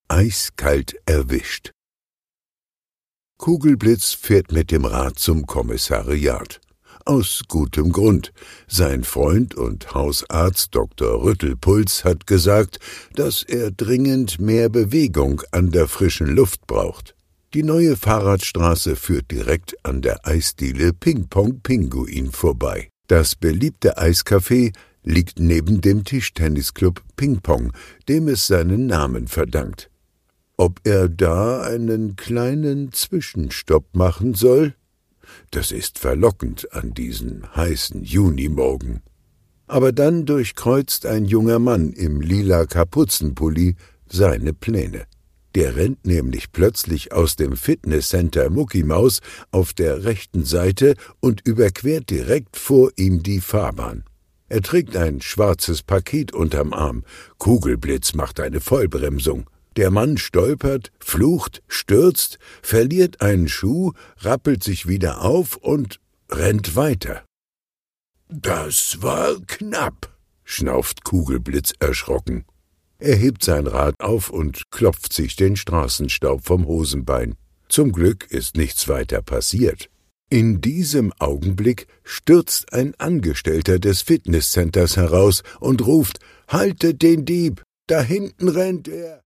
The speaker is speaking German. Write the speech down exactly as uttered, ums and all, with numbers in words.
Eiskalt erwischt. Kugelblitz fährt mit dem Rad zum Kommissariat. Aus gutem Grund. Sein Freund und Hausarzt Doktor Rüttelpuls hat gesagt, dass er dringend mehr Bewegung an der frischen Luft braucht. Die neue Fahrradstraße führt direkt an der Eisdiele Ping Pong Pinguin vorbei. Das beliebte Eiscafé liegt neben dem Tischtennisclub Ping Pong, dem es seinen Namen verdankt. Ob er da einen kleinen Zwischenstopp machen soll? Das ist verlockend an diesem heißen Junimorgen. Aber dann durchkreuzt ein junger Mann im lila Kapuzenpulli seine Pläne. Der rennt nämlich plötzlich aus dem Fitnesscenter Muckimaus auf der rechten Seite und überquert direkt vor ihm die Fahrbahn. Er trägt ein schwarzes Paket unterm Arm. Kugelblitz macht eine Vollbremsung. Der Mann stolpert, flucht, stürzt, verliert einen Schuh, rappelt sich wieder auf und rennt weiter. »Das war knapp«, schnauft Kugelblitz erschrocken. Er hebt sein Rad auf und klopft sich den Straßenstaub vom Hosenbein. Zum Glück ist nichts weiter passiert. In diesem Augenblick stürzt ein Angestellter des Fitnesscenters heraus und ruft: »Haltet den Dieb! Da hinten rennt er!«